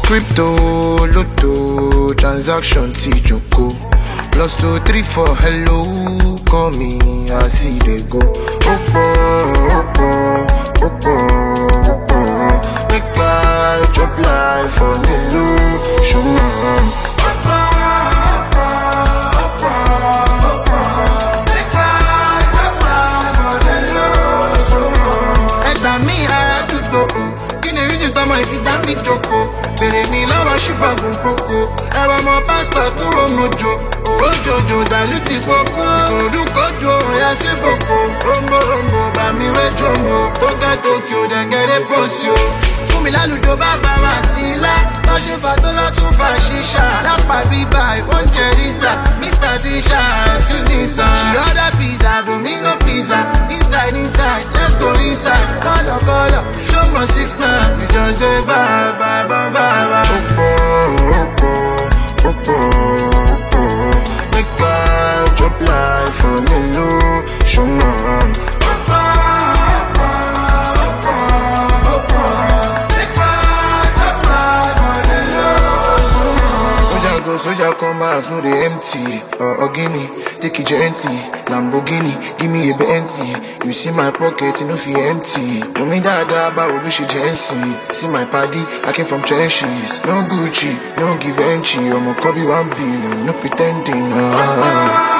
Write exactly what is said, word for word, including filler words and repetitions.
Crypto, lotto, transaction, T-Joko. Plus two, three, four, hello, call me, I see they go. Opo, opo, opo, opo. Make I drop life for the loop, show me. If you damn me joko, bere mi lọ́wọ́ ṣùgbọ́n gun koko. Ẹ̀rọ ọmọ pásítọ̀ tó rọ mojo, owó jojo dàlúti koko. Ìkòròdú kojú ọ̀yà sí boko. Rombo rombo bá mi wéjọ mo. Tó ga Tokyo dẹ̀gẹ̀dẹ̀ pọ̀sí o. Fún mi lálùjọ bàbá wa sí ilá. Lọ́ ṣe fàgbọ́ lọ́tún fà ṣíṣà. Lápá bíbá ìwọ́n jẹ rísítà. Mister Tisha, excuse me sir. She order pizza, Domino pizza. Inside, inside, let's go inside. Color, color, show me six nine. We just say bye, bye, bye, bye, bye. Opo, opo, opo, opo. Make I drop life for the low. Show me. Soldier come back, no they empty. Uh, or gimme, take it gently. Lamborghini, give me a Bentley. You see my pocket, you know feel empty. No me da da, but we should Jency. See my party, I came from trenches. No Gucci, no give entry. I'm a Kobe one billion, no pretending. Uh,